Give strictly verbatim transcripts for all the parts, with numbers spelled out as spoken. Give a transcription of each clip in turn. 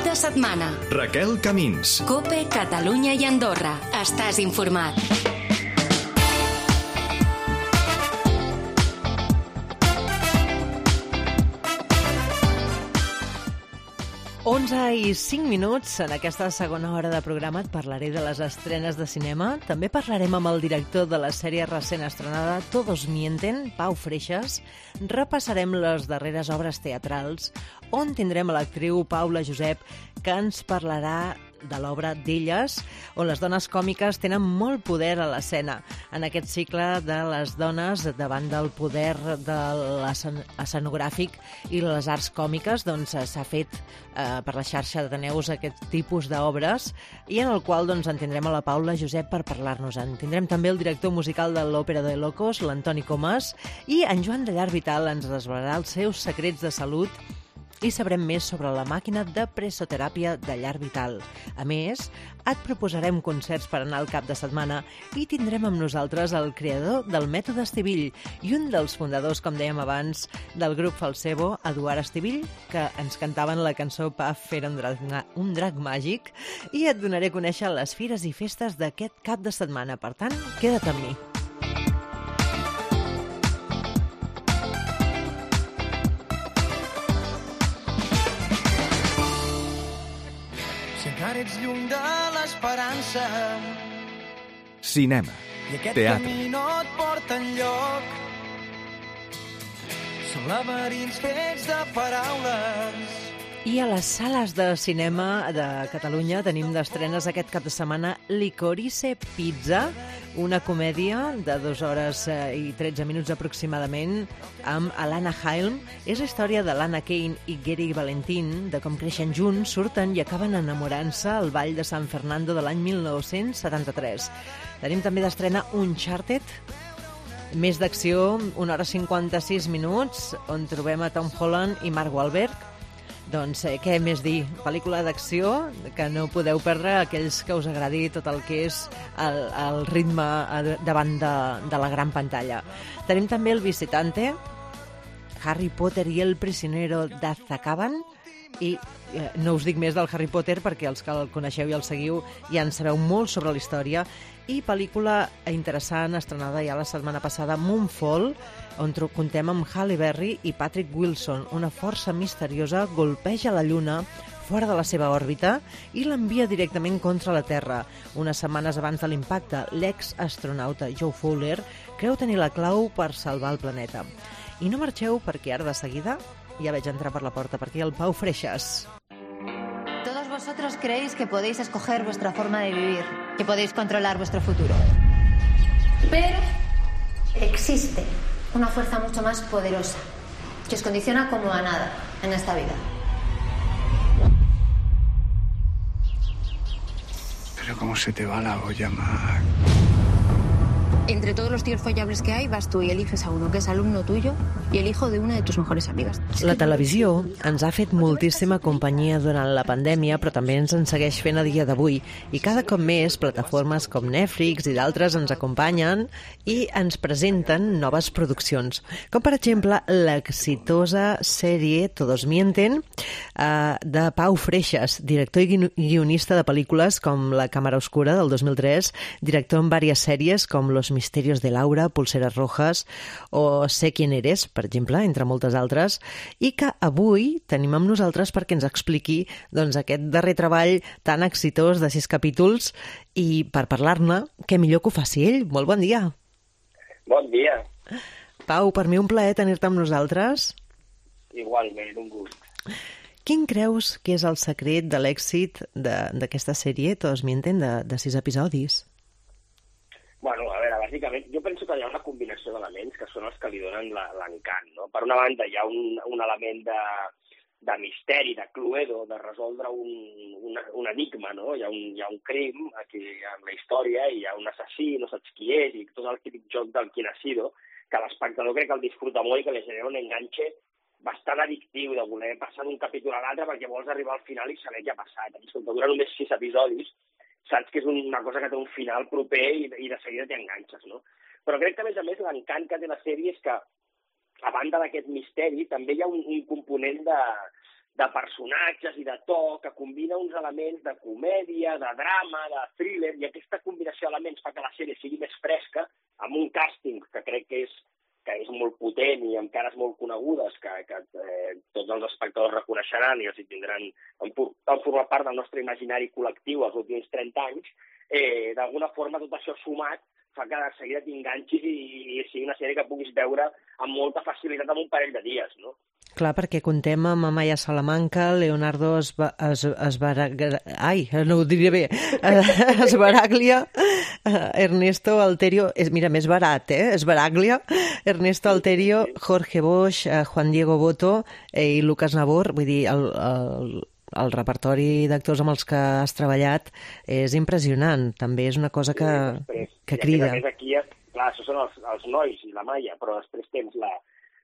de setmana. Raquel Camins. COPE, Catalunya i Andorra. Estàs informat. onze i cinc minuts. En aquesta segona hora de programa et parlaré de les estrenes de cinema. També parlarem amb el director de la sèrie recent estrenada Todos mienten, Pau Freixas. Repassarem les darreres obres teatrals, on tindrem a l'actriu Paula Josep, que ens parlarà de l'obra d'Elles, on les dones còmiques tenen molt poder a l'escena. En aquest cicle de les dones davant del poder de l'escenogràfic i les arts còmiques, doncs s'ha fet eh, per la xarxa d'Ateneus aquest tipus d'obres, i en el qual doncs, en tindrem a la Paula Josep per parlar-nos-en. Tindrem també el director musical de l'Òpera de Locos, l'Antoni Comas, i en Joan de Llar Vital ens desvelarà els seus secrets de salut i sabrem més sobre la màquina de pressoteràpia de Llar Vital. A més, et proposarem concerts per anar al cap de setmana i tindrem amb nosaltres el creador del mètode Estivill i un dels fundadors, com dèiem abans, del grup Falsebo, Eduard Estivill, que ens cantaven la cançó Paf, era un drac, un drac màgic, i et donaré a conèixer les fires i festes d'aquest cap de setmana. Per tant, queda't amb mi. Encara ets lluny de l'esperança Cinema. i aquest Teatre. camí no et porta enlloc. Són laberints fets de paraules. I a les sales de cinema de Catalunya tenim d'estrenes aquest cap de setmana Licorice Pizza, una comèdia de dues hores i tretze minuts aproximadament amb Alana Haim. És la història de Lana Kane i Gary Valentin, de com creixen junts, surten i acaben enamorant-se al ball de San Fernando de l'any mil nou-cents setanta-tres. Tenim també d'estrena Uncharted, més d'acció, una hora cinquanta-sis minuts, on trobem a Tom Holland i Mark Wahlberg. Doncs eh, què més dir? Pel·lícula d'acció que no podeu perdre aquells que us agradi tot el que és el, el ritme davant de, de la gran pantalla. Tenim també El Visitante, Harry Potter i el prisionero d'Azkaban, i eh, no us dic més del Harry Potter perquè els que el coneixeu i el seguiu ja en sabeu molt sobre la història. I pel·lícula interessant estrenada ja la setmana passada, Moonfall, on contem amb Halle Berry i Patrick Wilson. Una força misteriosa golpeja la Lluna fora de la seva òrbita i l'envia directament contra la Terra. Unes setmanes abans de l'impacte, l'ex-astronauta Joe Fowler creu tenir la clau per salvar el planeta. I no marxeu perquè ara de seguida ja veig entrar per la porta per aquí el Pau Freixas. Todos vosotros creéis que podéis escoger vuestra forma de vivir, que podéis controlar vuestro futuro. Pero existe una fuerza mucho más poderosa que os condiciona como a nada en esta vida. Pero cómo se te va la olla, Mac. Entre todos los tíos follables que hay, vas tú y eliges a uno que es alumno tuyo y el hijo de una de tus mejores amigas. La televisió ens ha fet moltíssima companyia durant la pandèmia, però també ens en segueix fent a dia d'avui. I cada cop més plataformes com Netflix i d'altres ens acompanyen i ens presenten noves produccions. Com per exemple l'exitosa sèrie Todos mienten, eh, de Pau Freixas, director i guionista de pel·lícules com La càmera oscura del dos mil tres, director en diverses sèries com Los misterios de Laura, Pulseras rojas o Sé quién eres, per exemple, entre moltes altres, i que avui tenim amb nosaltres perquè ens expliqui doncs, aquest darrer treball tan exitós de sis capítols, i per parlar-ne, què millor que ho faci ell. Molt bon dia. Bon dia. Pau, per mi un plaer tenir-te amb nosaltres. Igualment, un gust. Quin creus que és el secret de l'èxit d'aquesta sèrie, Todos mienten, de, de sis episodis? Bueno, a veure, bàsicament, jo penso que hi ha una combinació d'elements que són els que li donen l'encant, no? Per una banda, hi ha un, un element de, de misteri, de cluedo, de resoldre un, un, un enigma, no? Hi ha un, hi ha un crim aquí en la història, i hi ha un assassí, no saps qui és, i tot el típic joc del quién ha sido, que l'espectador crec que el disfruta molt i que li genera un enganxe bastant addictiu de voler passar d'un capítol a l'altre perquè vols arribar al final i saber què ha passat. Escolta, dura només sis episodis, saps que és una cosa que té un final proper i, i de seguida t'enganxes, no? Però crec que, a més a més, l'encant que té la sèrie és que, a banda d'aquest misteri, també hi ha un, un component de, de personatges i de to, que combina uns elements de comèdia, de drama, de thriller, i aquesta combinació d'elements fa que la sèrie sigui més fresca, amb un càsting que crec que és, que és molt potent i amb cares molt conegudes, que, que eh, tots els espectadors reconeixeran i els hi tindran, han, han format part del nostre imaginari col·lectiu els últims trenta anys, eh, d'alguna forma tot això sumat fa que de seguida t'enganxis i, i sigui una sèrie que puguis veure amb molta facilitat en un parell de dies, no? Clar, perquè contem amb Amaya Salamanca, Leonardo Esba, es, Esbaraglia, ai, no ho diria bé, Esbaraglia, Ernesto Alterio, és, mira, més barat, eh? Esbaraglia, Ernesto Alterio, Jorge Bosch, Juan Diego Boto eh, i Lucas Nabor, vull dir, el, el, el repertori d'actors amb els que has treballat és impressionant, també és una cosa que, sí, que crida. I a més aquí, clar, això són els, els nois i la Maia, però després tens la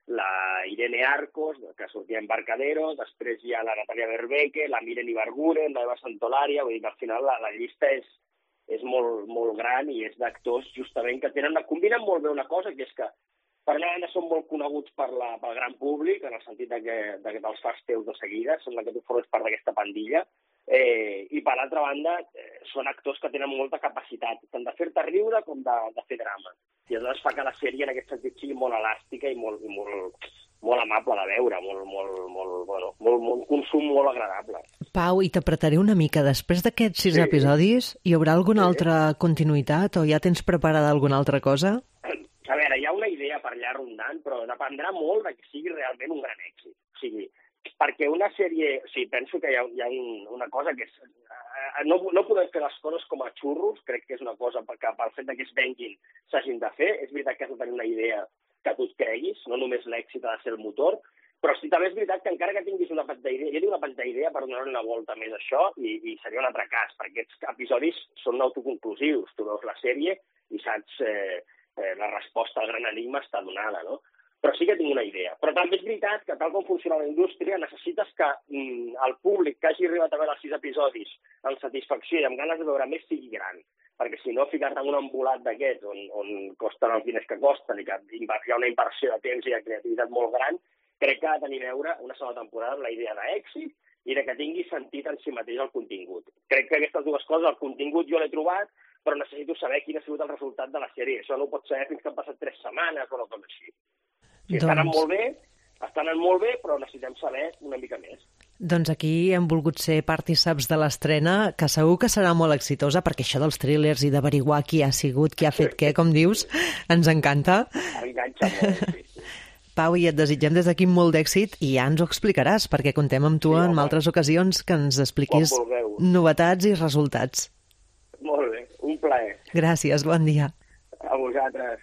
la Irene Arcos, que sortia en Embarcadero, després hi ha la Natalia Berbeque, la Miren Ibarguren, la Eva Santolària, vull dir que al final la, la llista és, és molt, molt gran i és d'actors justament que tenen, combinen molt bé una cosa, que és que per una banda són molt coneguts per la, pel gran públic, en el sentit de que, de que te'ls fas teus de seguida, sembla que tu formes part d'aquesta pandilla, eh, i per l'altra banda eh, són actors que tenen molta capacitat, tant de fer-te riure com de, de fer drama. I aleshores fa que la sèrie en aquest sentit sigui molt elàstica i molt, i molt, molt amable de veure, molt, molt, molt, bueno, molt, molt, un consum molt agradable. Pau, i t'apretaré una mica. Després d'aquests sis sí. episodis, hi haurà alguna sí. altra continuïtat o ja tens preparada alguna altra cosa? A veure, hi ha una idea per allà rondant, però dependrà molt de que sigui realment un gran èxit. O sigui, perquè una sèrie... O sigui, penso que hi ha, hi ha un, una cosa que és... No, no podem fer les coses com a xurros, crec que és una cosa que pel fet que es venguin s'hagin de fer. És veritat que has de tenir una idea que tu et creguis, no només l'èxit ha de ser el motor, però sí, també és veritat que encara que tinguis una petita idea, jo tinc una petita idea per donar una volta més a això i, i seria un altre cas, perquè aquests episodis són autoconclusius. Tu veus la sèrie i saps eh, eh, la resposta al gran enigma està donada, no? Però sí que tinc una idea. Però també és veritat que, tal com funciona la indústria, necessites que mm, el públic que hagi arribat a veure els sis episodis amb satisfacció i amb ganes de veure més sigui gran. Perquè si no, ficar-te en un embolat d'aquests on, on costen els diners que costen i que hi ha una inversió de temps i de creativitat molt gran, crec que ha de tenir a veure una sola temporada amb la idea d'èxit i de que tingui sentit en si mateix el contingut. Crec que aquestes dues coses, el contingut jo l'he trobat, però necessito saber quin ha sigut el resultat de la sèrie. Això no ho pots saber fins que han passat tres setmanes o una cosa així. Sí, doncs... Estan anant molt bé, estan anant molt bé, però necessitem saber una mica més. Doncs aquí hem volgut ser partíceps de l'estrena, que segur que serà molt exitosa, perquè això dels thrillers i d'averiguar qui ha sigut, qui ha fet què, com dius, ens encanta. Enganxa molt, sí. Pau, i et desitgem des d'aquí molt d'èxit i ja ens ho explicaràs, perquè contem amb tu sí, en altres ocasions que ens expliquis novetats i resultats. Molt bé, un plaer. Gràcies, bon dia. A vosaltres.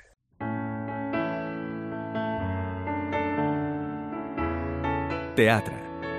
Teatre.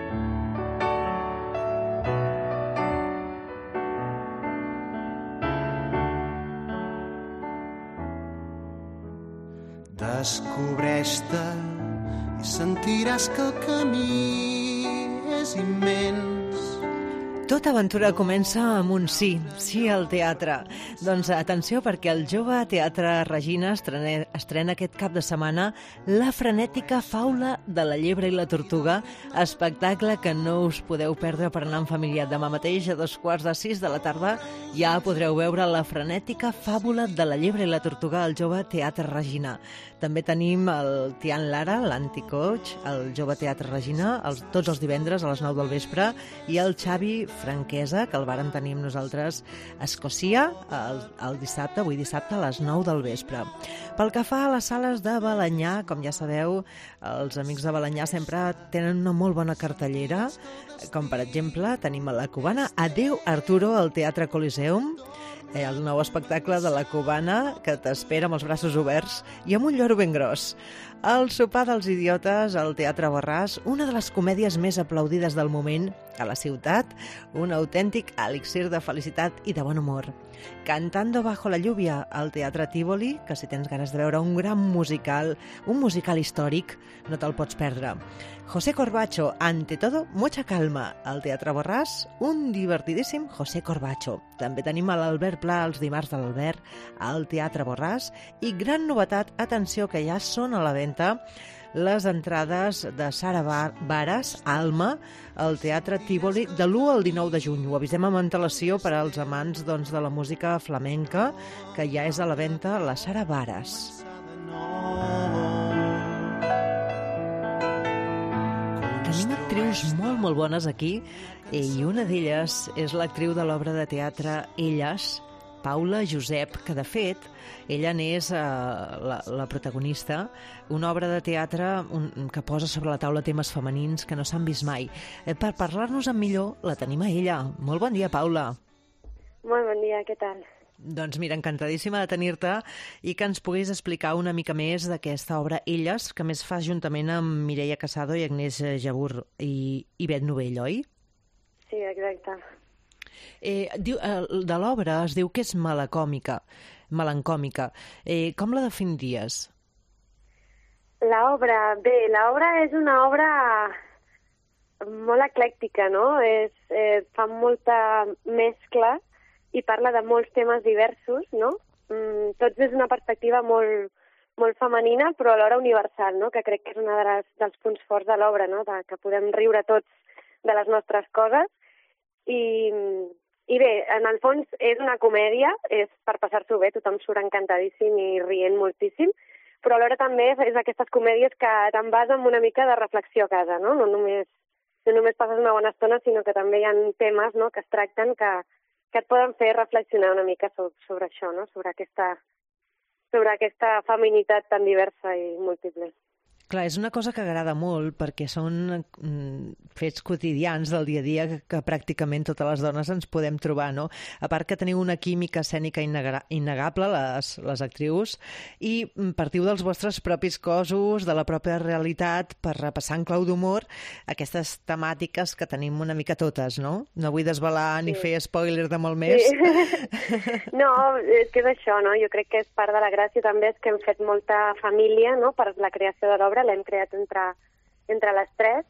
Descobreix-te i sentiràs que el camí és immens. Tota aventura comença amb un sí, sí al teatre. Doncs atenció, perquè el Jove Teatre Regina estrena, estrena aquest cap de setmana La frenètica faula de la llebre i la tortuga, espectacle que no us podeu perdre per anar en família. Demà mateix, a dos quarts de sis de la tarda, ja podreu veure La frenètica fàbula de la llebre i la tortuga al Jove Teatre Regina. També tenim el Tian Lara, l'Anticoach, el Jove Teatre Regina, els, tots els divendres a les nou del vespre, i el Xavi Franquesa, que el vàrem tenir amb nosaltres a Escòcia el, el dissabte, avui dissabte a les nou del vespre. Pel que fa a les sales de Balenyà, com ja sabeu, els amics de Balenyà sempre tenen una molt bona cartellera, com per exemple tenim a la cubana Adeu Arturo al Teatre Coliseum, el nou espectacle de la cubana que t'espera amb els braços oberts i amb un lloro ben gros. El sopar dels idiotes al Teatre Borràs, una de les comèdies més aplaudides del moment a la ciutat, un autèntic elixir de felicitat i de bon humor. Cantando bajo la lluvia al Teatre Tívoli, que si tens ganes de veure un gran musical, un musical històric, no te'l pots perdre. José Corbacho, ante todo, mucha calma, al Teatre Borràs, un divertidíssim José Corbacho. També tenim a l'Albert Pla els dimarts de l'Albert al Teatre Borràs i gran novetat, atenció, que ja són a la venda les entrades de Sara Varas, Alma, al Teatre Tívoli, de l'u al dinou de juny. Ho avisem amb antelació per als amants doncs, de la música flamenca, que ja és a la venda la Sara Varas. Tenim actrius molt, molt bones aquí, i una d'elles és l'actriu de l'obra de teatre Elles, Paula Josep, que de fet ella n'és eh, la, la protagonista, una obra de teatre un, que posa sobre la taula temes femenins que no s'han vist mai. Eh, per parlar-nos en millor la tenim a ella. Molt bon dia, Paula. Molt bon dia, què tal? Doncs mira, encantadíssima de tenir-te i que ens puguis explicar una mica més d'aquesta obra Elles, que més fa juntament amb Mireia Casado i Agnès Jabur i, i Bet Novell, oi? Sí, exacte. Eh, diu, eh, de l'obra es diu que és malacòmica, melancòmica. Eh, com la definiries? L'obra, bé, l'obra és una obra molt eclèctica, no? És, eh, fa molta mescla i parla de molts temes diversos, no? Mm, tots des d'una perspectiva molt, molt femenina, però alhora universal, no? Que crec que és un de les, dels punts forts de l'obra, no? De, que podem riure tots de les nostres coses. I, I bé, en el fons és una comèdia, és per passar-s'ho bé, tothom surt encantadíssim i rient moltíssim, però alhora també és aquestes comèdies que te'n vas amb una mica de reflexió a casa, no? No només, no només passes una bona estona, sinó que també hi ha temes, no?, que es tracten que, que et poden fer reflexionar una mica sobre, sobre això, no?, sobre aquesta, sobre aquesta feminitat tan diversa i múltiple. Clar, és una cosa que agrada molt perquè són mm, fets quotidians del dia a dia que, que pràcticament totes les dones ens podem trobar, no? A part que teniu una química escènica innegable, les, les actrius, i partiu dels vostres propis cossos, de la pròpia realitat, per repassar en clau d'humor aquestes temàtiques que tenim una mica totes, no? No vull desvelar ni sí. fer spoiler de molt més. Sí. No, és que és això, no? Jo crec que és part de la gràcia també és que hem fet molta família, no?, per la creació de l'obra, l'hem creat entre, entre les tres,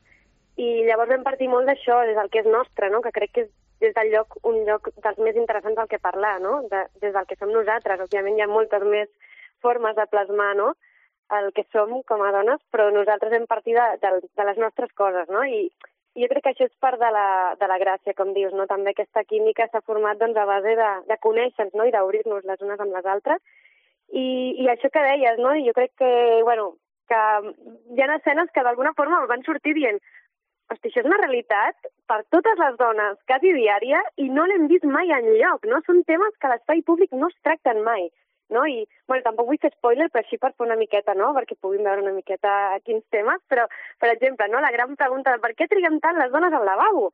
i llavors vam partir molt d'això, des del que és nostre, no? Que crec que és des del lloc, un lloc dels més interessants del que parlar, no? De, des del que som nosaltres. Òbviament hi ha moltes més formes de plasmar, no?, el que som com a dones, però nosaltres hem partit de, de, de les nostres coses, no? I, i jo crec que això és part de la, de la gràcia, com dius, no? També aquesta química s'ha format doncs, a base de, de conèixer-nos, no?, i d'obrir-nos les unes amb les altres. I, i això que deies, no?, jo crec que, bueno, que hi ha escenes que d'alguna forma van sortir dient hosti, això és una realitat per totes les dones, quasi diària, i no l'hem vist mai enlloc, no? Són temes que a l'espai públic no es tracten mai, no? I, bueno, tampoc vull fer spoiler, però així per fer una miqueta, no?, perquè puguin veure una miqueta quins temes, però, per exemple, no?, la gran pregunta de per què triguem tant les dones al lavabo?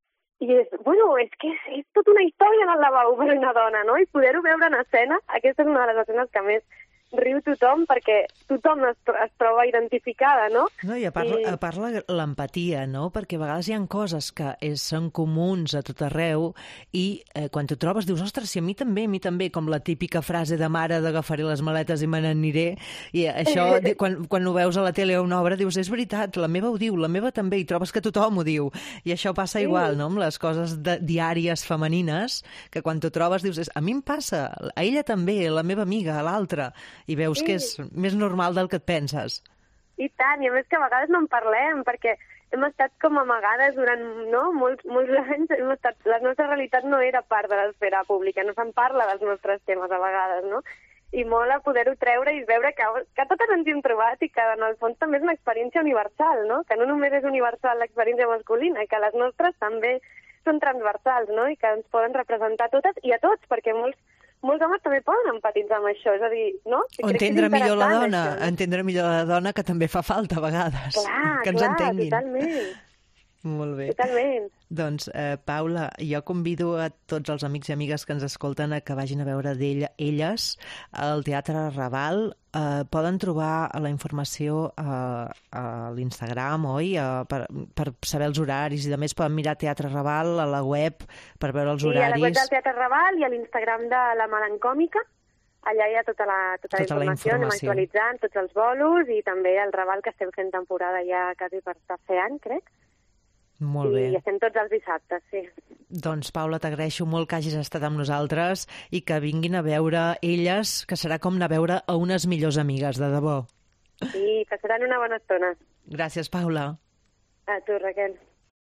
I és, bueno, és que és, és tota una història en el lavabo per una dona, no? I poder-ho veure en escena, aquesta és una de les escenes que més riu tothom perquè tothom es, es troba identificada, no? No, i a part, I... a part l'empatia, no? Perquè a vegades hi ha coses que és, són comuns a tot arreu i eh, quan t'ho trobes dius, ostres, si a mi també, a mi també, com la típica frase de mare d'agafaré les maletes i me n'aniré, i això, quan, quan ho veus a la tele o una obra, dius, és veritat, la meva ho diu, la meva també, i trobes que tothom ho diu. I això passa sí. igual, no?, amb les coses de, diàries femenines, que quan t'ho trobes dius, a mi em passa, a ella també, a la meva amiga, a l'altra, i veus sí. que és més normal del que et penses. I tant, i a més que a vegades no en parlem, perquè hem estat com amagades durant no, molts, molts anys, hem estat, la nostra realitat no era part de l'esfera pública, no se'n parla dels nostres temes a vegades, no? I mola poder-ho treure i veure que, que totes ens hi hem trobat i que en el fons també és una experiència universal, no? Que no només és universal l'experiència masculina, que les nostres també són transversals, no? I que ens poden representar totes i a tots, perquè molts molts homes també poden empatitzar amb això, és a dir, no? O entendre millor la dona, això, no? entendre millor la dona, que també fa falta a vegades. Clar, que ens clar, entenguin. Totalment. Molt bé. Totalment. Doncs, eh, Paula, jo convido a tots els amics i amigues que ens escolten a que vagin a veure d'ella, elles al Teatre Raval. Eh, poden trobar la informació a, a l'Instagram, oi? A, per, per saber els horaris i, a més, poden mirar Teatre Raval a la web per veure els sí, horaris. Sí, a la web del Teatre Raval i a l'Instagram de la Melancòmica. Allà hi ha tota la, tota tota la informació, anem actualitzant tots els bolos i també el Raval, que estem fent temporada ja quasi per tercer any, crec. Molt bé. I estem tots els dissabtes, sí. Doncs, Paula, t'agraeixo molt que hagis estat amb nosaltres i que vinguin a veure elles, que serà com anar a veure a unes millors amigues, de debò. I passaran una bona estona. Gràcies, Paula. A tu, Raquel.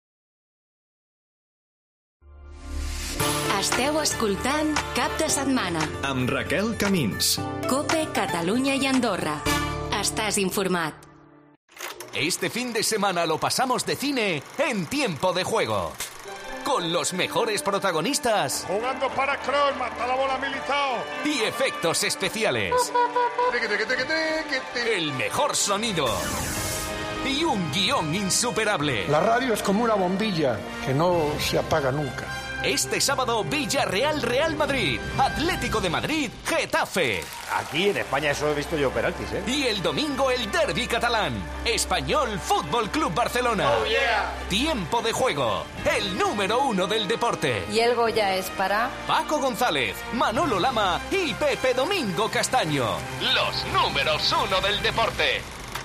Esteu escoltant Cap de Setmana. Amb Raquel Camins. COPE Catalunya i Andorra. Estàs informat. Este fin de semana lo pasamos de cine en Tiempo de Juego. Con los mejores protagonistas. Jugando para Kroos, mata la bola Militao. Y efectos especiales. El mejor sonido. Y un guión insuperable. La radio es como una bombilla que no se apaga nunca. Este sábado, Villarreal Real Madrid, Atlético de Madrid, Getafe. Aquí en España eso he visto yo penaltis, ¿eh? Y el domingo el derbi catalán, Español Fútbol Club Barcelona. Oh, yeah. Tiempo de Juego, el número uno del deporte. Y el Goya es para Paco González, Manolo Lama y Pepe Domingo Castaño. Los números uno del deporte.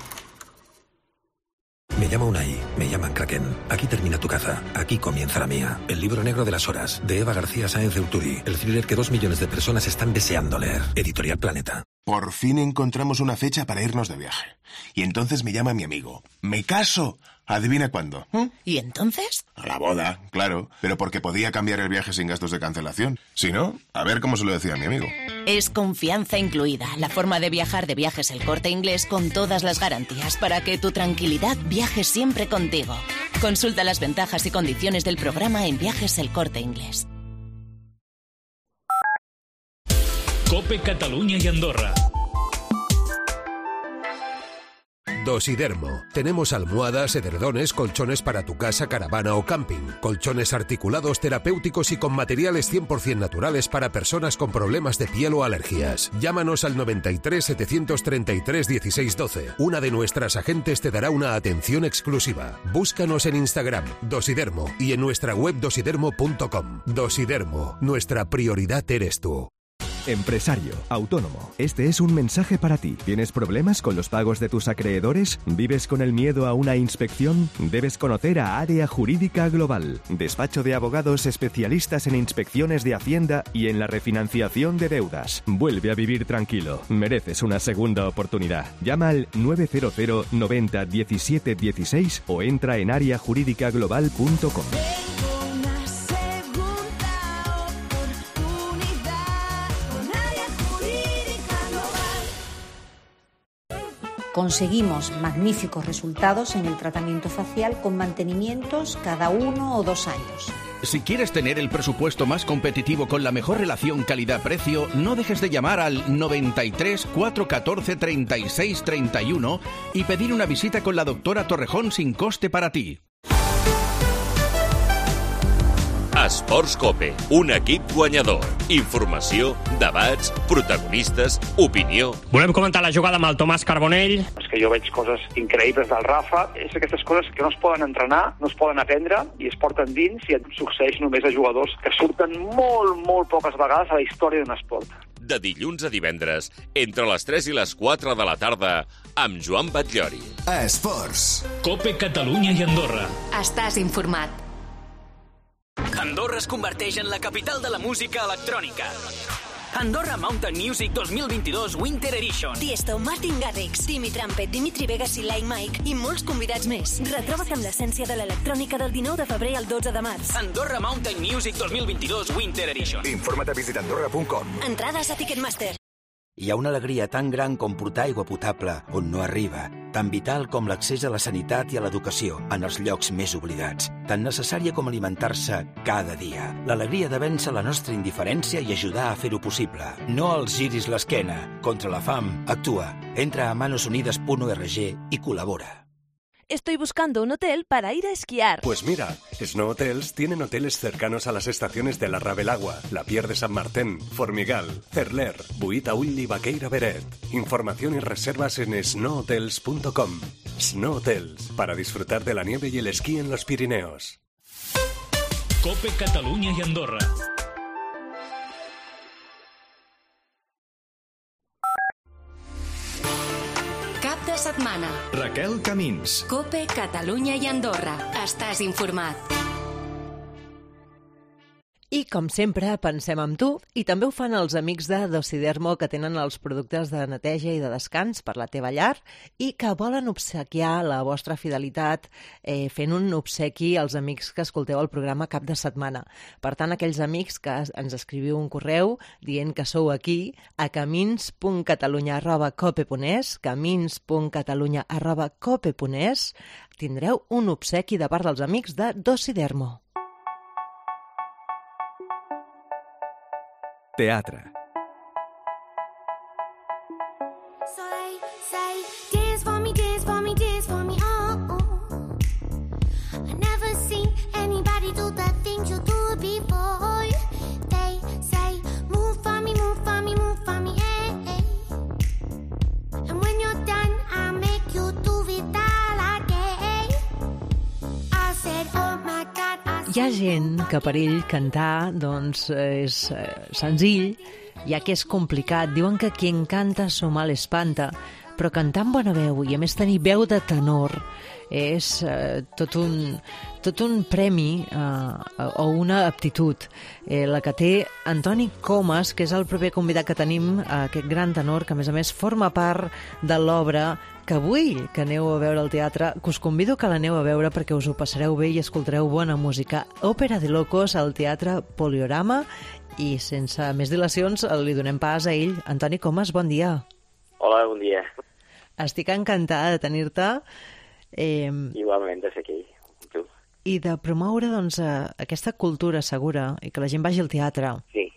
Me llamo Unai, me llaman Kraken. Aquí termina tu caza, aquí comienza la mía. El libro negro de las horas, de Eva García Sáenz de Urturi. El thriller que dos millones de personas están deseando leer. Editorial Planeta. Por fin encontramos una fecha para irnos de viaje. Y entonces me llama mi amigo. ¡Me caso! ¿Adivina cuándo? ¿Mm? ¿Y entonces? A la boda, claro. Pero porque podía cambiar el viaje sin gastos de cancelación. Si no, a ver cómo se lo decía a mi amigo. Es confianza incluida. La forma de viajar de Viajes El Corte Inglés con todas las garantías para que tu tranquilidad viaje siempre contigo. Consulta las ventajas y condiciones del programa en Viajes El Corte Inglés. COPE Cataluña y Andorra. Dosidermo. Tenemos almohadas, edredones, colchones para tu casa, caravana o camping. Colchones articulados, terapéuticos y con materiales cien por ciento naturales para personas con problemas de piel o alergias. Llámanos al noventa y tres, setecientos treinta y tres, dieciséis doce. Una de nuestras agentes te dará una atención exclusiva. Búscanos en Instagram, Dosidermo, y en nuestra web dosidermo punto com. Dosidermo. Nuestra prioridad eres tú. Empresario, autónomo, este es un mensaje para ti. ¿Tienes problemas con los pagos de tus acreedores? ¿Vives con el miedo a una inspección? Debes conocer a Área Jurídica Global, despacho de abogados especialistas en inspecciones de Hacienda y en la refinanciación de deudas. Vuelve a vivir tranquilo, mereces una segunda oportunidad. Llama al nueve cero cero noventa diecisiete dieciséis o entra en área jurídica global punto com. Conseguimos magníficos resultados en el tratamiento facial con mantenimientos cada uno o dos años. Si quieres tener el presupuesto más competitivo con la mejor relación calidad-precio, no dejes de llamar al noventa y tres, cuatrocientos catorce, treinta y seis, treinta y uno y pedir una visita con la doctora Torrejón sin coste para ti. Esports COPE, un equip guanyador. Informació, debats, protagonistes, opinió. Volem comentar la jugada amb el Tomàs Carbonell. És que jo veig coses increïbles del Rafa. És aquestes coses que no es poden entrenar, no es poden aprendre i es porten dins i et succeeix només a jugadors que surten molt, molt poques vegades a la història d'un esport. De dilluns a divendres, entre les tres i les quatre de la tarda, amb Joan Batllori. Esports. COPE Catalunya i Andorra. Estàs informat. Andorra es converteix en la capital de la música electrònica. Andorra Mountain Music dos mil vint-i-dos Winter Edition. Tiesto, Martin Garrix, Timmy Trumpet, Dimitri Vegas i Like Mike i molts convidats més. Retroba't amb l'essència de l'electrònica del dinou de febrer al dotze de març. Andorra Mountain Music dos mil vint-i-dos Winter Edition. Informa't a visit andorra punt com. Entrades a Ticketmaster. Hi ha una alegria tan gran com portar aigua potable on no arriba, tan vital com l'accés a la sanitat i a l'educació en els llocs més oblidats, tan necessària com alimentar-se cada dia. L'alegria de vèncer la nostra indiferència i ajudar a fer-ho possible. No els giris l'esquena. Contra la fam, actua. Entra a manos unidas punto org i col·labora. Estoy buscando un hotel para ir a esquiar. Pues mira, Snow Hotels tienen hoteles cercanos a las estaciones de la Ravelagua, la Pier de San Martín, Formigal, Cerler, Buitaúll y Baqueira Beret. Información y reservas en snow hotels punto com. Snow Hotels, para disfrutar de la nieve y el esquí en los Pirineos. COPE Catalunya i Andorra. Cap de setmana. Raquel Camins. COPE Catalunya i Andorra. Estàs informat. I, com sempre, pensem en tu, i també ho fan els amics de Dosidermo, que tenen els productes de neteja i de descans per la teva llar i que volen obsequiar la vostra fidelitat eh, fent un obsequi als amics que escolteu el programa cap de setmana. Per tant, aquells amics que ens escriviu un correu dient que sou aquí a camins punt catalunya arroba cope punt es, camins punt catalunya arroba cope punt es, tindreu un obsequi de part dels amics de Dosidermo. Teatre. So they say, dance for me, dance for me, dance for me, oh, oh. I never seen anybody do the things you do before. They say, move for me, move for me, move for me, hey, hey. And when you're done, I'll make you do it all again. I said, oh my God, I said, hi ha gent que per ell cantar doncs, és eh, senzill, ja que és complicat. Diuen que qui encanta su mal espanta, però cantar amb bona veu i a més tenir veu de tenor és eh, tot, un, tot un premi eh, o una aptitud. Eh, la que té Antoni Comas, que és el proper convidat que tenim, eh, aquest gran tenor, que a més a més forma part de l'obra que avui que aneu a veure al teatre, que us convido que l'aneu a veure perquè us ho passareu bé i escoltareu bona música. Òpera de Locos al Teatre Poliorama, i sense més dilacions li donem pas a ell. Antoni Comas, bon dia. Hola, bon dia. Estic encantada de tenir-te. Eh, Igualment de ser aquí, tu. I de promoure doncs, aquesta cultura segura i que la gent vagi al teatre. Sí.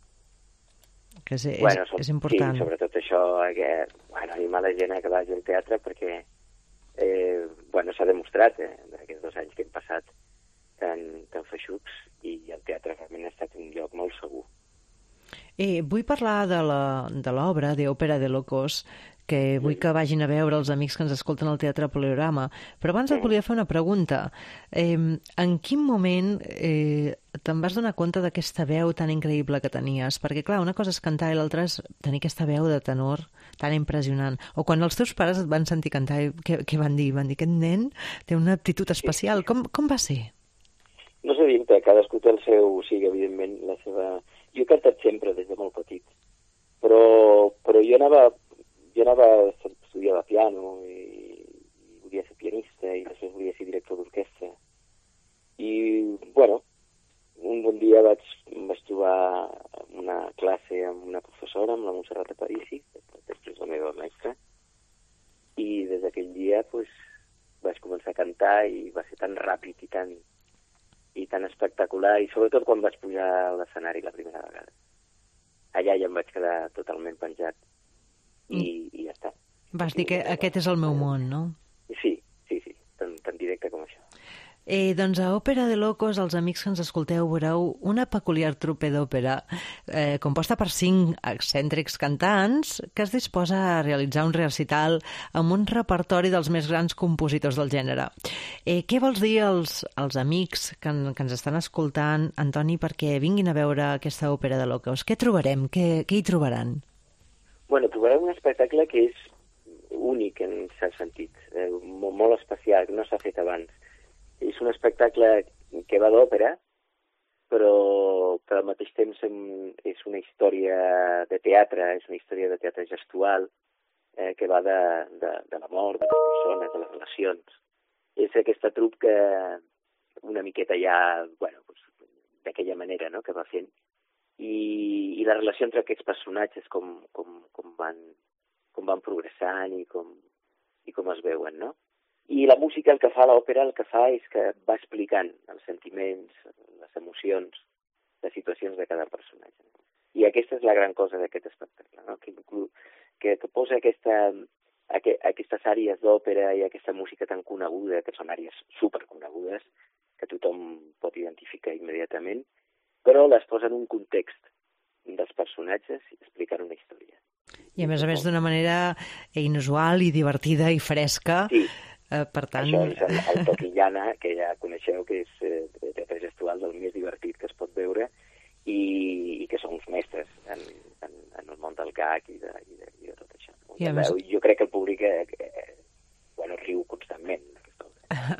Que és, bueno, és, és important. Sí, sobretot això, que, bueno, animar la gent a que vagi al teatre perquè eh, bueno, s'ha demostrat eh, en aquests dos anys que hem passat tan, tan feixucs, i el teatre realment ha estat un lloc molt segur. Eh, vull parlar de l'obra d'Òpera de Locos, que vull que vagin a veure els amics que ens escolten al Teatre Poliorama. Però abans et volia fer una pregunta. Eh, en quin moment eh, te'n vas donar compte d'aquesta veu tan increïble que tenies? Perquè, clar, una cosa és cantar i l'altra és tenir aquesta veu de tenor tan impressionant. O quan els teus pares et van sentir cantar, què, què van dir? Van dir, aquest nen té una aptitud especial. Com, com va ser? No sé dir-te, cadascú té el seu, o sigui, evidentment, la seva... Jo he cantat sempre des de molt petit, però, però jo anava... Jo anava a estudiar de piano i, i volia ser pianista i després volia ser director d'orquestra. I, bueno, un bon dia vaig, vaig trobar una classe amb una professora, amb la Montserrat Aparici, després la meva mestra, i des d'aquell dia pues, vaig començar a cantar i va ser tan ràpid i tan, i tan espectacular, i sobretot quan vaig pujar a l'escenari la primera vegada. Allà ja em vaig quedar totalment penjat. I, i ja està. Vas dir que aquest és el meu món, no? Sí, sí, sí, tan, tan directe com això. Eh, doncs a Òpera de Locos, els amics que ens escolteu, veureu una peculiar trupe d'òpera eh, composta per cinc excèntrics cantants que es disposa a realitzar un recital amb un repertori dels més grans compositors del gènere. Eh, què vols dir als, als amics que, en, que ens estan escoltant, Antoni, perquè vinguin a veure aquesta Òpera de Locos? Què trobarem? Què, què hi trobaran? Bueno, trobarem un espectacle que és únic en cert sentit, eh, molt, molt especial, que no s'ha fet abans. És un espectacle que va d'òpera, però que al mateix temps és una història de teatre, és una història de teatre gestual, eh, que va de, de, de la mort, de les persones, de les relacions. És aquesta trup que una miqueta ja, bueno, pues, d'aquella manera, no?, que va fent. I, i la relació entre aquests personatges, com, com, com, van, com van progressant i com, i com es veuen, no? I la música, el que fa l'òpera, el que fa és que va explicant els sentiments, les emocions, les situacions de cada personatge. I aquesta és la gran cosa d'aquest espectacle, no? Que, que, que posa aquesta, aqu aquestes àrees d'òpera i aquesta música tan coneguda, que són àrees superconegudes, que tothom pot identificar immediatament, però les posa en un context dels personatges i expliquen una història. I a més a més d'una manera inusual i divertida i fresca. Sí, eh, per tant... això és el, el Toquillana, que ja coneixeu, que és eh, teatre gestual del més divertit que es pot veure i, i que són uns mestres en, en, en el món del gag i de, i de, i de tot això. I a més... Jo crec que el públic eh, eh, bueno, riu constantment.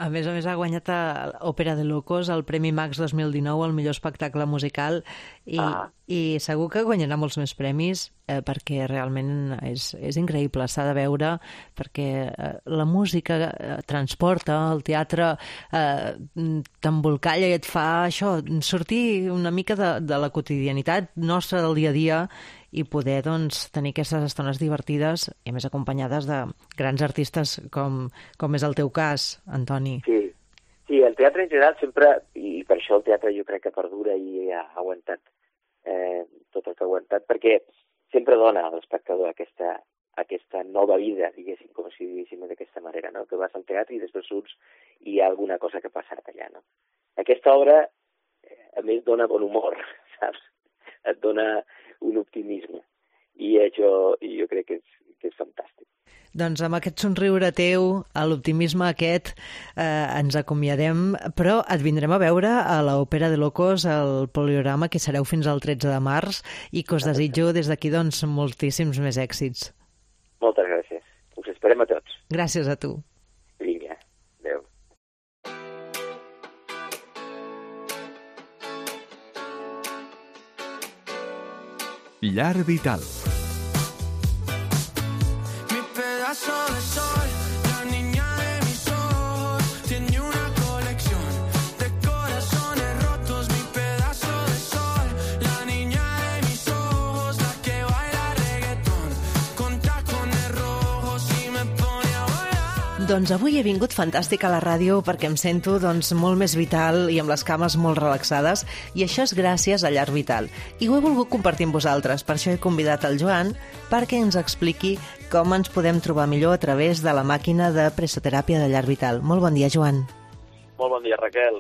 A més a més ha guanyat a Òpera de Locos el Premi Max dos mil dinou al millor espectacle musical i, ah. i segur que guanyarà molts més premis eh, perquè realment és, és increïble, s'ha de veure perquè eh, la música eh, transporta, el teatre eh, t'embolcalla i et fa això, sortir una mica de, de la quotidianitat nostra del dia a dia i poder doncs, tenir aquestes estones divertides i a més acompanyades de grans artistes com, com és el teu cas, Antoni. Sí, sí, el teatre en general sempre, i per això el teatre jo crec que perdura i ha aguantat eh, tot el que ha aguantat, perquè sempre dona a l'espectador aquesta, aquesta nova vida, diguéssim, com si diguéssim d'aquesta manera, no? Que vas al teatre i després surts i hi ha alguna cosa que ha passat allà, no? Aquesta obra, a més, dona bon humor, saps? Et dona un optimisme i això i jo crec que és, que és fantàstic. Doncs amb aquest somriure teu, a l'optimisme aquest, eh, ens acomiadem, però et vindrem a veure a l'Òpera de Locos, al Poliorama, que sereu fins al tretze de març i que us desitjo des d'aquí doncs, moltíssims més èxits. Moltes gràcies. Us esperem a tots. Gràcies a tu. Vinga, adéu. Llar Vital. Mi pedazo de sol, la niña de mis ojos, tiene una colección de corazones rotos. Mi pedazo de sol, la niña de mis ojos, la que baila reggaetón con tacones rojos y me pone a bailar. Doncs avui he vingut fantàstic a la ràdio perquè em sento doncs, molt més vital i amb les cames molt relaxades i això és gràcies a Llar Vital. I ho he volgut compartir amb vosaltres, per això he convidat el Joan perquè ens expliqui com ens podem trobar millor a través de la màquina de pressoteràpia de Llar Vital. Molt bon dia, Joan. Molt bon dia, Raquel.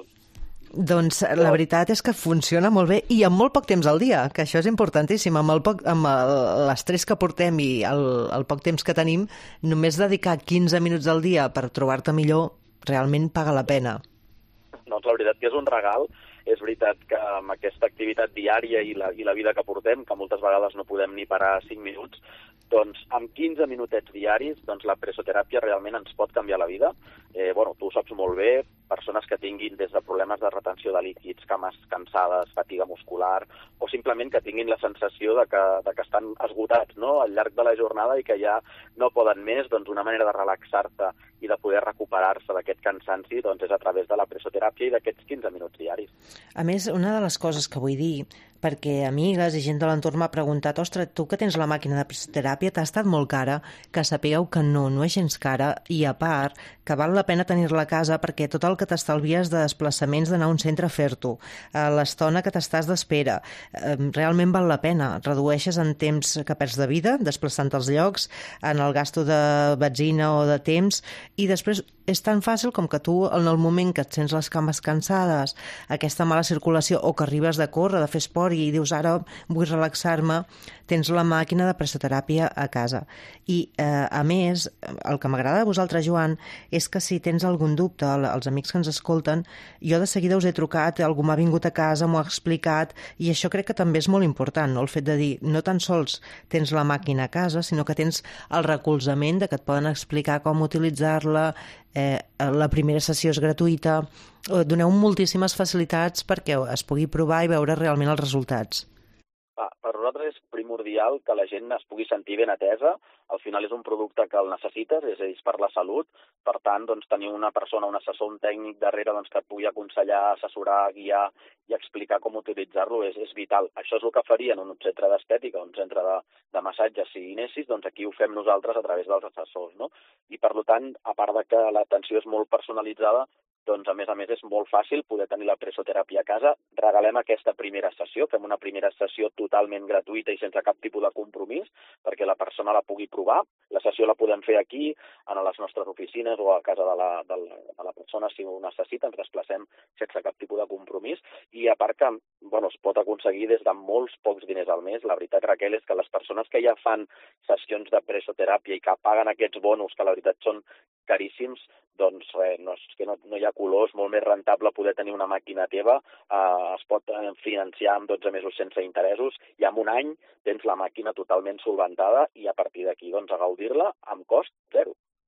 Doncs la veritat és que funciona molt bé i amb molt poc temps al dia, que això és importantíssim. Amb el poc, amb l'estrès que portem i el, el poc temps que tenim, només dedicar quinze minuts al dia per trobar-te millor realment paga la pena. Doncs la veritat que és un regal. És veritat que amb aquesta activitat diària i la, i la vida que portem, que moltes vegades no podem ni parar cinc minuts, doncs amb quinze minutets diaris doncs la pressoteràpia realment ens pot canviar la vida. Eh, bueno, tu ho saps molt bé, persones que tinguin des de problemes de retenció de líquids, cames cansades, fatiga muscular, o simplement que tinguin la sensació de que, de que estan esgotats, no?, al llarg de la jornada i que ja no poden més, doncs una manera de relaxar-se i de poder recuperar-se d'aquest cansanci doncs és a través de la pressoteràpia i d'aquests quinze minuts diaris. A més, una de les coses que vull dir, perquè amigues i gent de l'entorn m'ha preguntat ostres, tu que tens la màquina de pressoteràpia t'ha estat molt cara, que sapigueu que no, no és gens cara, i a part que val la pena tenir-la a casa perquè tot el que t'estalvies de desplaçaments d'anar a un centre a fer-t'ho, l'estona que t'estàs d'espera, realment val la pena, redueixes en temps que perds de vida, desplaçant els llocs, en el gasto de benzina o de temps, i després és tan fàcil com que tu, en el moment que et sents les cames cansades, aquesta mala circulació, o que arribes de córrer, de fer esport, i dius, ara vull relaxar-me, tens la màquina de pressoteràpia a casa. I, eh, a més, el que m'agrada de vosaltres, Joan, és que si tens algun dubte, els amics que ens escolten, jo de seguida us he trucat, algú m'ha vingut a casa, m'ho ha explicat, i això crec que també és molt important, no? El fet de dir, no tan sols tens la màquina a casa, sinó que tens el recolzament de que et poden explicar com utilitzar-la, eh, la primera sessió és gratuïta, doneu moltíssimes facilitats perquè es pugui provar i veure realment els resultats. Ah, per nosaltres és primordial que la gent es pugui sentir ben atesa. Al final és un producte que el necessites, és a dir, per la salut. Per tant, doncs, tenir una persona, un assessor, un tècnic darrere doncs, que et pugui aconsellar, assessorar, guiar i explicar com utilitzar-lo és, és vital. Això és el que faria en un centre d'estètica, un centre de, de massatge, si hi anessis, doncs aquí ho fem nosaltres a través dels assessors, no? I per tant, a part de que l'atenció és molt personalitzada, doncs a més a més és molt fàcil poder tenir la pressoteràpia a casa. Regalem aquesta primera sessió, fem una primera sessió totalment gratuïta i sense cap tipus de compromís perquè la persona la pugui provar. La sessió la podem fer aquí, a les nostres oficines o a casa de la, de la, de la persona si ho necessita, ens desplacem sense cap tipus de compromís i a part que bueno, es pot aconseguir des de molts pocs diners al mes. La veritat, Raquel, és que les persones que ja fan sessions de pressoteràpia i que paguen aquests bonus, que la veritat són caríssims, doncs res, no, és que no, no hi ha color, és molt més rentable poder tenir una màquina teva, eh, es pot financiar amb dotze mesos sense interessos i en un any tens la màquina totalment solventada i a partir d'aquí doncs, a gaudir-la amb cost zero.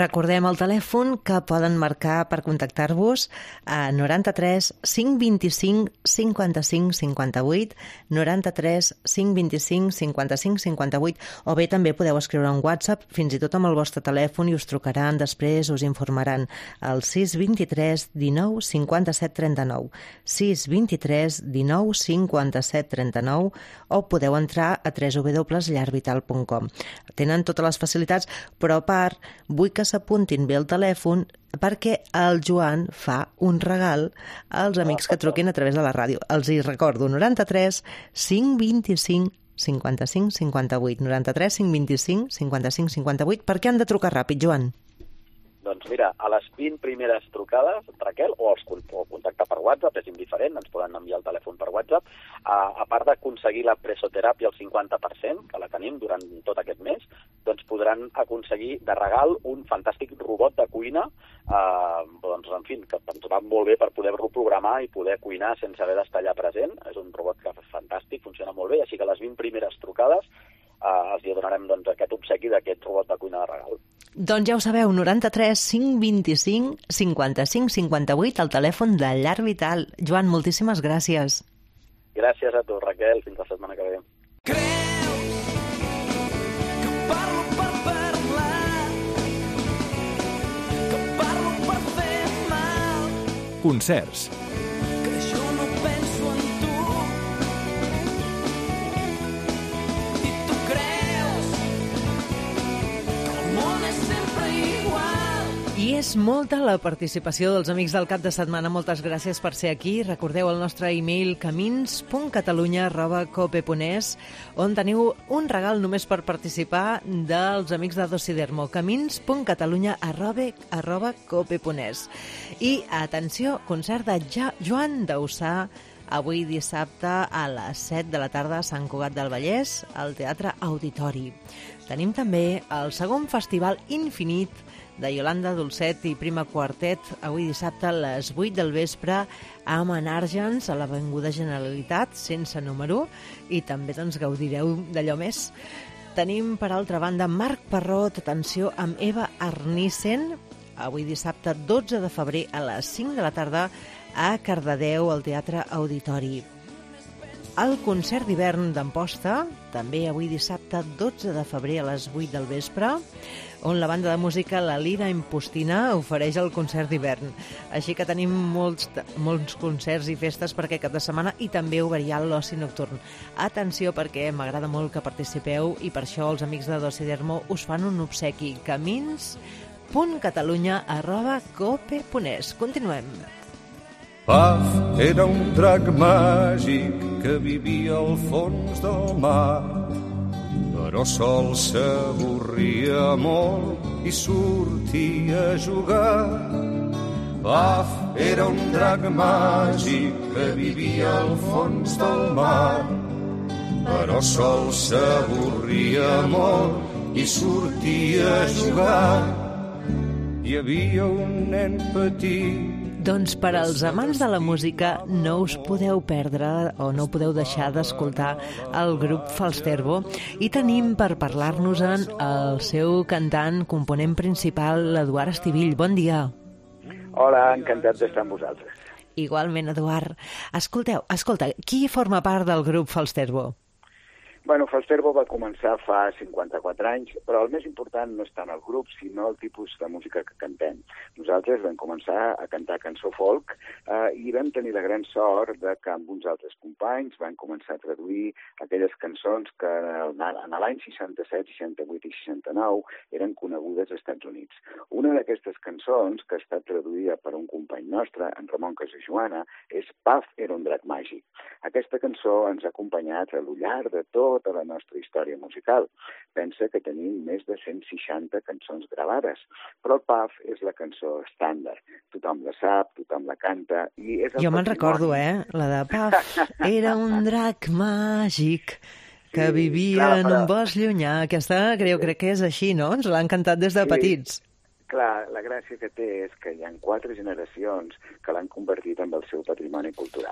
Recordem el telèfon que poden marcar per contactar-vos a noranta-tres cinc vint-i-cinc cinquanta-cinc cinquanta-vuit, noranta-tres cinc vint-i-cinc cinquanta-cinc cinquanta-vuit, o bé també podeu escriure un WhatsApp, fins i tot amb el vostre telèfon, i us trucaran després, us informaran al sis vint-i-tres dinou cinquanta-set trenta-nou, sis vint-i-tres dinou cinquanta-set trenta-nou, o podeu entrar a w w w punt llar vital punt com. Tenen totes les facilitats, però a part vull que s'apuntin bé el telèfon perquè el Joan fa un regal als amics que truquin a través de la ràdio. Els hi recordo, noranta-tres cinc vint-i-cinc cinquanta-cinc cinquanta-vuit, noranta-tres cinc vint-i-cinc cinquanta-cinc cinquanta-vuit. Per què han de trucar ràpid, Joan? Doncs mira, a les vint primeres trucades, Raquel, o els o contactar per WhatsApp, és indiferent, ens poden enviar el telèfon per WhatsApp, a, a part d'aconseguir la presoteràpia al cinquanta per cent, que la tenim durant tot aquest mes, doncs podran aconseguir de regal un fantàstic robot de cuina, eh, doncs, en fi, que ens va molt bé per poder-lo programar i poder cuinar sense haver d'estar allà present. És un robot que és fantàstic, funciona molt bé, així que a les vint primeres trucades eh, els donarem doncs, aquest obsequi d'aquest robot de cuina de regal. Doncs ja ho sabeu, noranta-tres cinc vint-i-cinc cinquanta-cinc cinquanta-vuit, el telèfon de Llar Vital. Joan, moltíssimes gràcies. Gràcies a tu, Raquel. Fins la setmana que ve. Parlo per parlar, que parlo per fer mal, Concerts. que jo no penso en tu i tu creus que el món és sempre igual. I és molta la participació dels amics del cap de setmana. Moltes gràcies per ser aquí. Recordeu el nostre e-mail camins punt catalunya arroba cope punt es, on teniu un regal només per participar dels amics de Dosidermo. camins punt catalunya arroba cope punt es. I, atenció, concert de ja Joan Dausà, avui dissabte a les set de la tarda a Sant Cugat del Vallès, al Teatre Auditori. Tenim també el segon festival Infinit de Yolanda Dolcet i Prima Quartet, avui dissabte a les vuit del vespre a Menàrgens, a l'Avinguda Generalitat, sense número, i també doncs, gaudireu d'allò més. Tenim, per altra banda, Marc Parrot, atenció, amb Eva Arnissen, avui dissabte dotze de febrer a les cinc de la tarda a Cardedeu, al Teatre Auditori. El concert d'hivern d'Amposta, també avui dissabte dotze de febrer a les vuit del vespre, on la banda de música La Lira Impostina ofereix el concert d'hivern. Així que tenim molts, molts concerts i festes per aquest cap de setmana, i també obrirà l'oci nocturn. Atenció, perquè m'agrada molt que participeu, i per això els amics de Dosidermo us fan un obsequi. camins punt catalunya arroba cope punt es. Continuem. Paf era un drac màgic que vivia al fons del mar, però sol s'avorria molt i sortia a jugar. Paf era un drac màgic que vivia al fons del mar, però sol s'avorria molt i sortia a jugar. Hi havia un nen petit. Doncs per als amants de la música no us podeu perdre o no podeu deixar d'escoltar el grup Falsterbo, i tenim per parlar-nos-en el seu cantant, component principal, l'Eduard Estivill. Bon dia. Hola, encantat d'estar amb vosaltres. Igualment, Eduard. Escolteu, escolta, qui forma part del grup Falsterbo? Bueno, Falsterbo va començar fa cinquanta-quatre anys, però el més important no és tant el grup, sinó el tipus de música que cantem. Nosaltres vam començar a cantar cançó folk eh, i vam tenir la gran sort de que amb uns altres companys van començar a traduir aquelles cançons que en l'any seixanta-set, seixanta-vuit i seixanta-nou eren conegudes als Estats Units. Una d'aquestes cançons, que ha estat traduïda per un company nostre, en Ramon Casajoana, és Paf era un drac màgic. Aquesta cançó ens ha acompanyat a lo llarg de tot tota la nostra història musical. Pensa que tenim més de cent seixanta cançons gravades, però el Paf és la cançó estàndard. Tothom la sap, tothom la canta, i és el Jo me'n recordo, eh? La de Paf era un drac màgic que sí, vivia clar, en un bosc llunyà. Aquesta crec, crec que és així, no? Ens l'han cantat des de sí. petits. Clar, la gràcia que té és que hi ha quatre generacions que l'han convertit en el seu patrimoni cultural.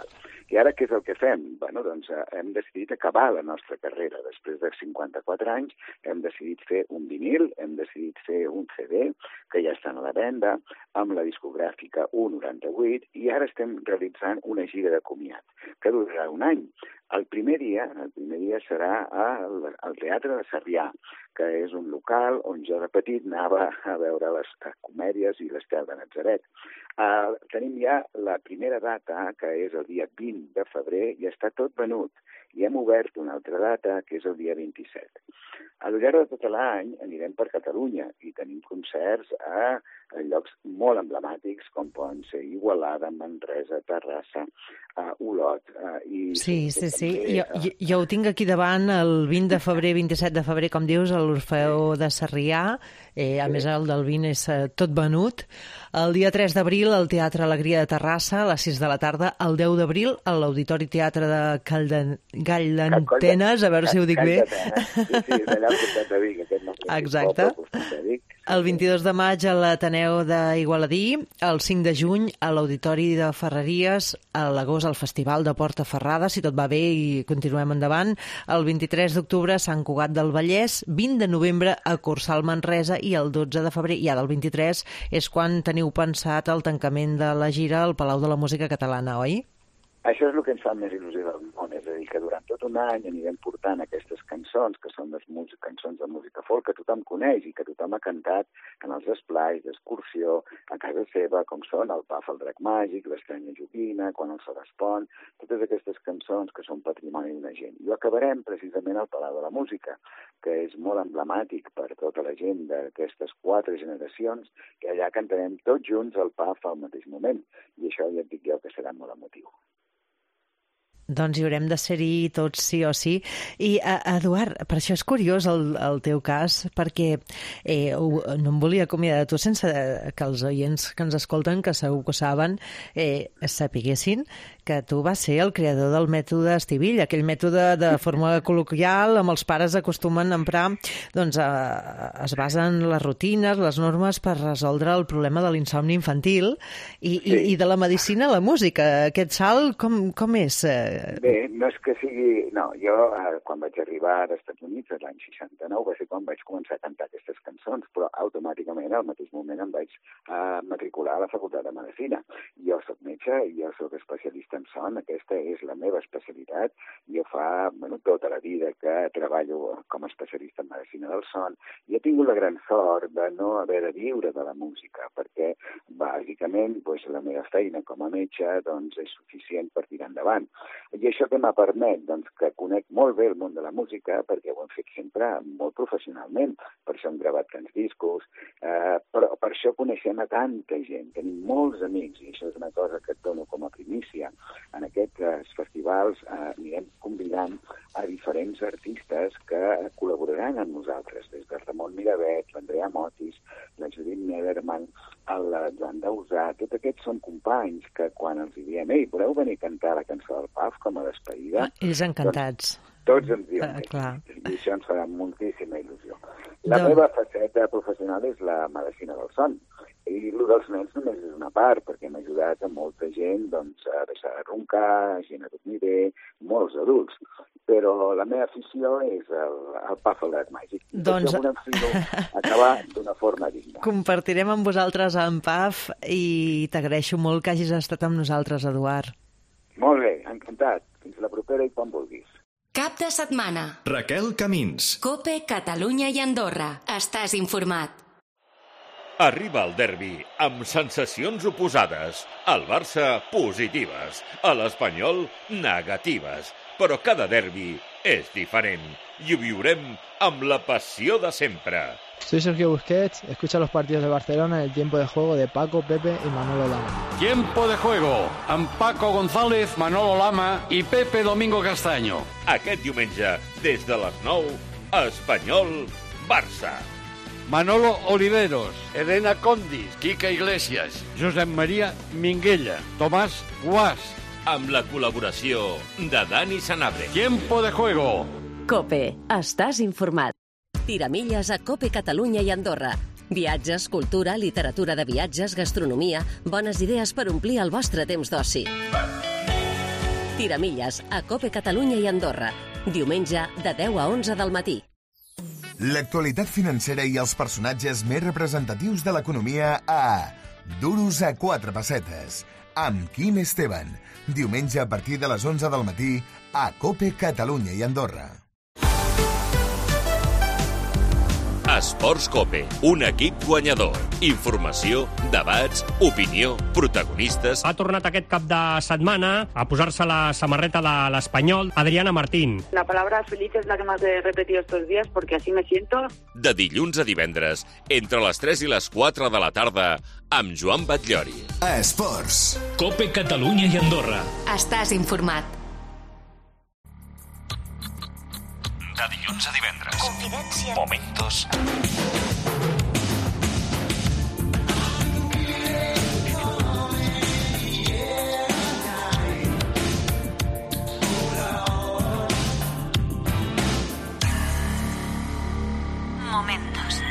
I ara què és el que fem? Bueno, doncs eh, hem decidit acabar la nostra carrera. Després de cinquanta-quatre anys hem decidit fer un vinil, hem decidit fer un C D, que ja estan a la venda, amb la discogràfica u noranta-vuit, i ara estem realitzant una gira de comiat, que durarà un any. El primer dia, el primer dia serà al, al Teatre de Sarrià, que és un local on jo de petit anava a veure les comèdies i l'Estel de Natzaret. Uh, tenim ja la primera data, que és el dia vint de febrer, i està tot venut. I hem obert una altra data, que és el dia vint-i-set. A lo llarg de tot l'any anirem per Catalunya i tenim concerts a, a llocs molt emblemàtics, com poden ser Igualada, Manresa, Terrassa, a Olot. A, i sí, sí, sí. Jo, jo, jo ho tinc aquí davant, el vint de febrer, vint-i-set de febrer, com dius, a l'Orfeó de Sarrià. Eh, a sí. més, el del vint és eh, tot venut. El dia tres d'abril, al Teatre Alegria de Terrassa, a les sis de la tarda. El deu d'abril, a l'Auditori Teatre de Calden... Gall d'Antenes, a veure si ho dic bé. Sí, sí, és allà al costat de Vic, aquest no. Exacte. El vint-i-dos de maig a l'Ateneu d'Igualadí, el cinc de juny a l'Auditori de Ferreries, a l'agost al Festival de Porta Ferrada, si tot va bé i continuem endavant, el vint-i-tres d'octubre a Sant Cugat del Vallès, vint de novembre a Corçà, Manresa, i el dotze de febrer, i ara el vint-i-tres, és quan teniu pensat el tancament de la gira al Palau de la Música Catalana, oi? Això és el que ens fa més il·lusió del món, és a dir, que durant tot un any anirem portant aquestes cançons, que són les cançons de música folk, que tothom coneix i que tothom ha cantat en els esplais d'excursió, a casa seva, com són el Paf, el Drac Màgic, l'Estranya Joguina, Quan el sol es pon, totes aquestes cançons que són patrimoni d'una gent. I ho acabarem precisament al Palau de la Música, que és molt emblemàtic per tota la gent d'aquestes quatre generacions, que allà cantarem tots junts el Paf al mateix moment. I això ja et dic jo que serà molt emotiu. Doncs hi haurem de ser-hi tots sí o sí. I, Eduard, per això és curiós el, el teu cas, perquè eh, no em volia acomiadar de tu sense que els oients que ens escolten, que segur que ho saben, eh, sapiguessin que tu vas ser el creador del mètode Estivill, aquell mètode de forma col·loquial amb els pares acostumen a emprar, doncs eh, es basen les rutines, les normes per resoldre el problema de l'insomni infantil i, sí. i, i de la medicina a la música. Aquest salt com, com és? Bé, no és que sigui... No, jo eh, quan vaig arribar als Estats Units, l'any seixanta-nou, va ser quan vaig començar a cantar aquestes cançons, però automàticament al mateix moment em vaig eh, matricular a la Facultat de Medicina. Jo soc metge, jo soc especialista en son, aquesta és la meva especialitat. Jo fa bueno, tota la vida que treballo com a especialista en medicina del son i he tingut la gran sort de no haver de viure de la música, perquè bàsicament doncs, la meva feina com a metge doncs, és suficient per tirar endavant. I això que m'ha permet, doncs, que conec molt bé el món de la música, perquè ho hem fet sempre molt professionalment, per això hem gravat tants discos, eh, però per això coneixem a tanta gent, tenim molts amics, i això és una cosa que et dono com a primícia. En aquests eh, festivals eh, anirem convidant a diferents artistes que col·laboraran amb nosaltres, des de Ramon Miravet, l'Andrea Motis, la Judit Nederman, el Joan Dausà, tots aquests són companys que quan els diem, ei, voleu venir a cantar la cançó del Paf com a despedida? Ah, ells encantats. Doncs, tots ens diuen ah, que sí, i això ens farà moltíssima il·lusió. La doncs... meva faceta professional és la medicina del son, i el dels nens només és una part, perquè hem ajudat a molta gent doncs, a deixar de roncar, gent a dormir bé, molts adults. Però la meva afició és el, el Paf al Drac Màgic. Doncs... Jo enfilo acabar d'una forma digna. Compartirem amb vosaltres en Paf i t'agraeixo molt que hagis estat amb nosaltres, Eduard. Molt bé, encantat. Fins la propera i quan vulguis. Cap de setmana. Raquel Camins. COPE, Catalunya i Andorra. Estàs informat. Arriba el derbi amb sensacions oposades. Al Barça, positives. A l'Espanyol, negatives. Però cada derbi és diferent i ho viurem amb la passió de sempre. Soy Sergio Busquets, escucha los partidos de Barcelona en el tiempo de juego de Paco, Pepe y Manolo Lama. Tiempo de juego amb Paco González, Manolo Lama i Pepe Domingo Castaño. Aquest diumenge, des de les nou, Espanyol, Barça. Manolo Oliveros, Elena Condis, Quique Iglesias, Josep Maria Minguella, Tomàs Guas. Amb la col·laboració de Dani Sanabria. Tiempo de juego. COPE. Estàs informat. Tiramilles a COPE Catalunya i Andorra. Viatges, cultura, literatura de viatges, gastronomia, bones idees per omplir el vostre temps d'oci. Tiramilles, a Cope Catalunya i Andorra. Diumenge, de deu a onze del matí. L'actualitat financera i els personatges més representatius de l'economia a Duros a quatre pessetes, amb Quim Esteban. Diumenge a partir de les onze del matí a Cope Catalunya i Andorra. Esports Cope, un equip guanyador. Informació, debats, opinió, protagonistes. Ha tornat aquest cap de setmana a posar-se la samarreta de l'Espanyol, Adriana Martín. La palabra feliz es la que más he repetido estos días porque así me siento. De dilluns a divendres, entre les tres i les quatre de la tarda, amb Joan Batllori. Esports. Cope Catalunya i Andorra. Estàs informat. De dilluns a divendres. Confidència. Momentos. Momentos.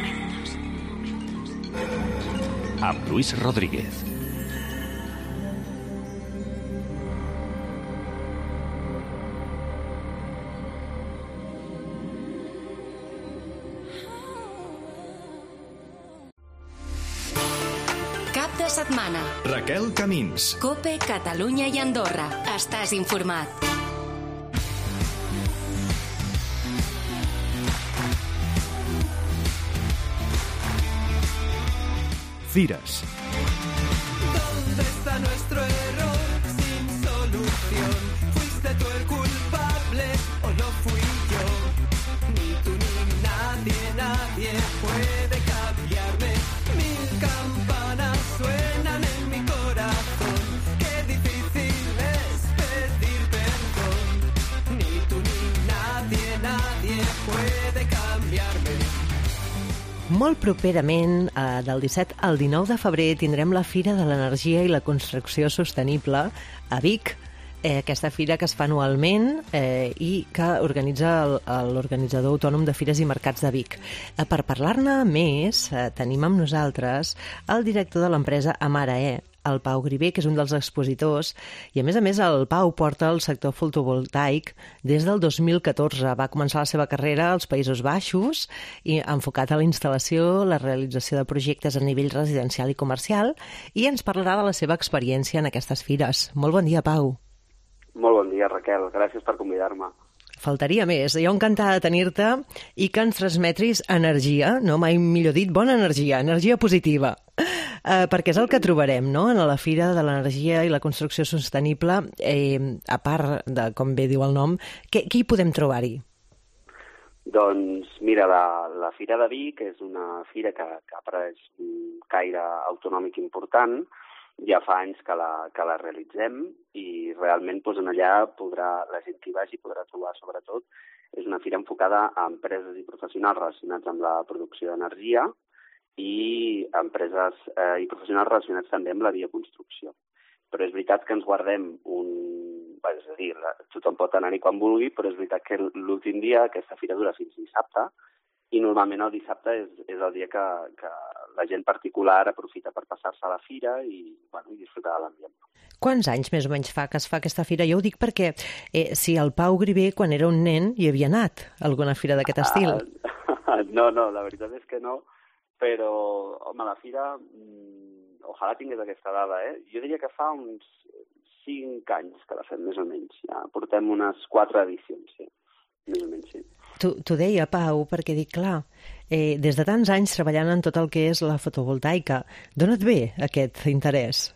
Amb Luis Rodríguez. Cap de setmana. Raquel Camins. Cope Catalunya i Andorra. Estàs informat. Fires. ¿Dónde está nuestro error sin solución? ¿Fuiste tú el culpable o lo fui yo? Ni tú ni nadie, nadie puede cambiarme. Mil campanas suenan en mi corazón. Qué difícil es pedir perdón. Ni tú ni nadie, nadie puede cambiarme. Molt properament, eh, del disset al dinou de febrer, tindrem la Fira de l'Energia i la Construcció Sostenible a Vic. Eh, aquesta fira que es fa anualment eh, i que organitza el- l'Organitzador Autònom de Fires i Mercats de Vic. Eh, per parlar-ne més, eh, tenim amb nosaltres el director de l'empresa Amarae, el Pau Grivé, que és un dels expositors, i a més a més el Pau porta el sector fotovoltaic des del dos mil catorze. Va començar la seva carrera als Països Baixos i enfocat a la instal·lació, la realització de projectes a nivell residencial i comercial, i ens parlarà de la seva experiència en aquestes fires. Molt bon dia, Pau. Molt bon dia, Raquel. Gràcies per convidar-me. Faltaria més. Jo encantada de tenir-te i que ens transmetris energia, no mai millor dit, bona energia, energia positiva. Uh, perquè és el que trobarem, no?, en la Fira de l'Energia i la Construcció Sostenible, eh, a part de, com bé diu el nom, què, què hi podem trobar-hi? Doncs mira, la, la Fira de Vic és una fira que, que ha pres un caire autonòmic important. Ja fa anys que la, que la realitzem i realment doncs, en allà podrà, la gent que hi vagi podrà trobar sobretot. És una fira enfocada a empreses i professionals relacionats amb la producció d'energia i empreses eh, i professionals relacionats també amb la bioconstrucció. Però és veritat que ens guardem un... Bé, és a dir, la, tothom pot anar-hi quan vulgui, però és veritat que l'últim dia aquesta fira dura fins dissabte i normalment el dissabte és, és el dia que, que la gent particular aprofita per passar-se a la fira i, bueno, i disfrutar de l'ambient. Quants anys més o menys fa que es fa aquesta fira? Jo ho dic perquè eh, si el Pau Grivé, quan era un nen, hi havia anat a alguna fira d'aquest estil. Ah, no, no, la veritat és que no, però, home, la fira, mmm, ojalà tingués aquesta dada, eh? Jo diria que fa uns cinc anys que la fem, més o menys. Ja portem unes quatre edicions, sí. Més o menys, sí. T'ho deia, Pau, perquè dic, clar, eh, des de tants anys treballant en tot el que és la fotovoltaica, d'on et ve aquest interès?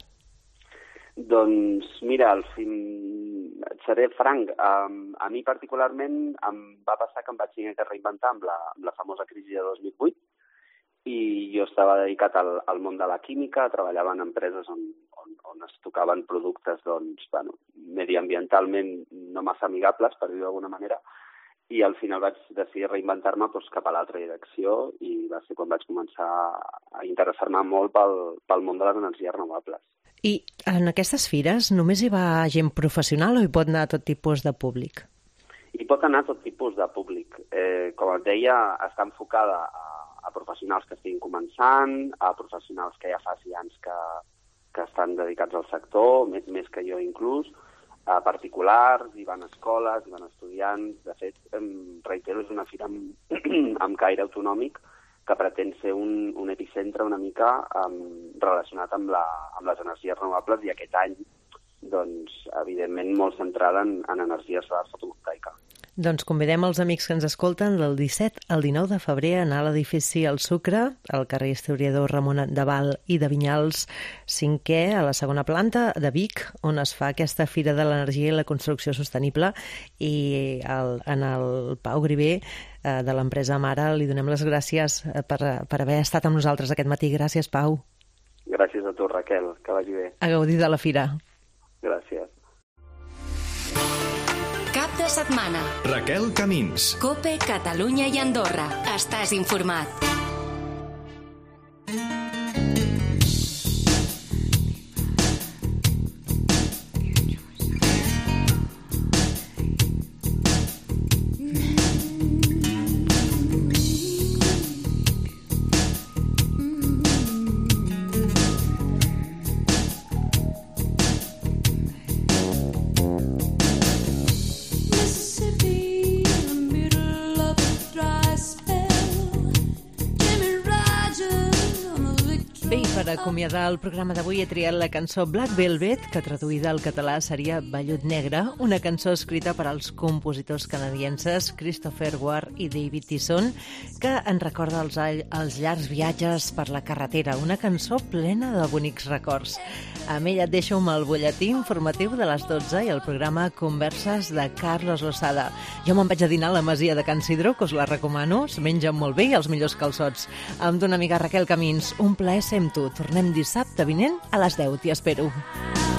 Doncs, mira, al fin... et seré franc, um, a mi particularment em va passar que em vaig tenir que reinventar amb la, amb la famosa crisi de dos mil vuit i jo estava dedicat al, al món de la química, treballava en empreses on, on, on es tocaven productes doncs, bueno, mediambientalment no massa amigables, per dir-ho d'alguna manera, i al final vaig decidir reinventar-me doncs, cap a l'altra direcció i va ser quan vaig començar a interessar-me molt pel, pel món de les energies renovables. I en aquestes fires només hi va gent professional o hi pot anar tot tipus de públic? Hi pot anar tot tipus de públic. Eh, com et deia, està enfocada a, a professionals que estiguin començant, a professionals que ja fa anys que, que estan dedicats al sector, més, més que jo inclús, a particulars, hi van escoles, hi van estudiants. De fet, em reitero, és una fira amb, amb caire autonòmic que pretén ser un, un epicentre una mica um, relacionat amb, la, amb les energies renovables i aquest any, doncs, evidentment, molt centrada en, en energia solar fotovoltaica. Doncs convidem els amics que ens escolten del disset al dinou de febrer a anar a l'edifici El Sucre, al carrer Historiador Ramon de Val i de Vinyals cinquè, a la segona planta de Vic, on es fa aquesta Fira de l'Energia i la Construcció Sostenible, i el, en el Pau Grivé, eh, de l'empresa Mara, li donem les gràcies per, per haver estat amb nosaltres aquest matí. Gràcies, Pau. Gràcies a tu, Raquel, que vagi bé. A gaudir de la fira. Gràcies. Cap de setmana. Raquel Camins. COPE, Catalunya i Andorra. Estàs informat. Per acomiadar el programa d'avui he triat la cançó Black Velvet, que traduïda al català seria Vellut Negre, una cançó escrita per als compositors canadienses Christopher Ward i David Tisson, que ens recorda els, els llargs viatges per la carretera, una cançó plena de bonics records. Amb ella et deixo amb el butlletí informatiu de les dotze i el programa Converses de Carlos Losada. Jo me'n vaig a dinar a la masia de Can Sidro, que us la recomano, es mengen molt bé i els millors calçots. Amb d'una amiga Raquel Camins, un plaer ser amb tu. Tornem dissabte vinent a les deu, t'hi espero.